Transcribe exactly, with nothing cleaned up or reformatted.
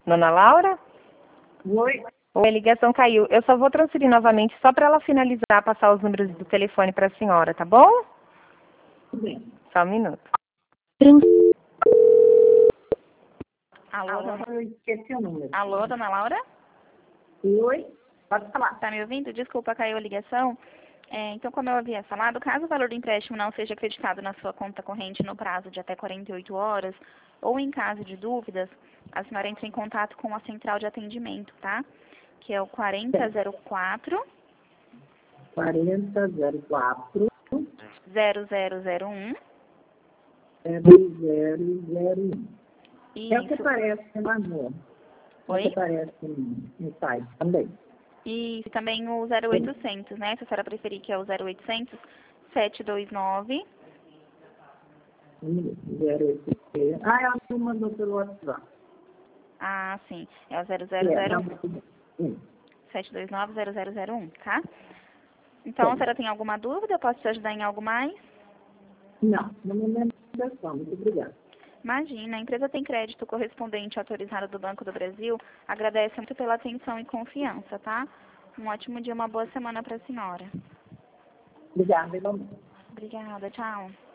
Dona Laura? Oi. Oi, a ligação caiu. Eu só vou transferir novamente só para ela finalizar, passar os números do telefone para a senhora, tá bom? Tudo bem. Só um minuto. Alô, Alô, dona... eu esqueci o número. Alô, dona Laura? Oi, pode falar. Tá me ouvindo? Desculpa, caiu a ligação. É, então, como eu havia falado, caso o valor do empréstimo não seja acreditado na sua conta corrente no prazo de até quarenta e oito horas, ou em caso de dúvidas, a senhora entra em contato com a central de atendimento, tá? Que é o quarenta zero quatro, quarenta zero quatro, zero zero zero um. zero zero zero um. É o que Isso. aparece na rua. É o que Oi? aparece no site também. E também o zero oitocentos, né? Se a senhora preferir, que é o zero oitocentos, sete dois nove. zero oito. Ah, ela me mandou pelo WhatsApp. Ah, sim. É o zero É, zero zero tá um. muito bem. Hum. sete dois nove, zero zero zero um, tá? Então, a Tem. senhora tem alguma dúvida? Eu posso te ajudar em algo mais? Não, no momento é só. Muito obrigada. Imagina, a empresa tem crédito correspondente autorizado do Banco do Brasil. Agradece muito pela atenção e confiança, tá? Um ótimo dia, uma boa semana para a senhora. Obrigada, igualmente. Obrigada, tchau.